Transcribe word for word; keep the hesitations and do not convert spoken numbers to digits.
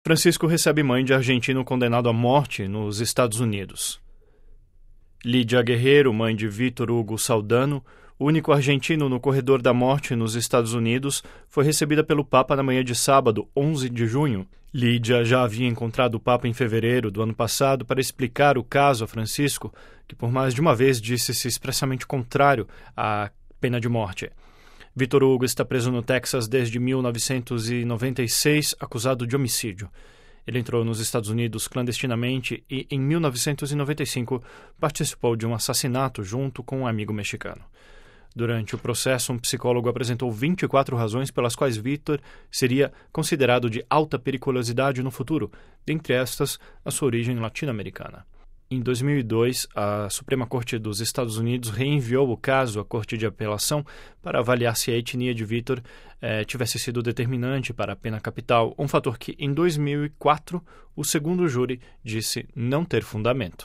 Francisco recebe mãe de argentino condenado à morte nos Estados Unidos. Lídia Guerreiro, mãe de Vítor Hugo Saldano, único argentino no corredor da morte nos Estados Unidos, foi recebida pelo Papa na manhã de sábado, onze de junho. Lídia já havia encontrado o Papa em fevereiro do ano passado para explicar o caso a Francisco, que por mais de uma vez disse-se expressamente contrário à pena de morte. Vítor Hugo está preso no Texas desde mil novecentos e noventa e seis, acusado de homicídio. Ele entrou nos Estados Unidos clandestinamente e, em mil novecentos e noventa e cinco, participou de um assassinato junto com um amigo mexicano. Durante o processo, um psicólogo apresentou vinte e quatro razões pelas quais Vítor seria considerado de alta periculosidade no futuro, dentre estas, a sua origem latino-americana. Em dois mil e dois, a Suprema Corte dos Estados Unidos reenviou o caso à Corte de Apelação para avaliar se a etnia de Vítor eh, tivesse sido determinante para a pena capital, um fator que, em dois mil e quatro, o segundo júri disse não ter fundamento.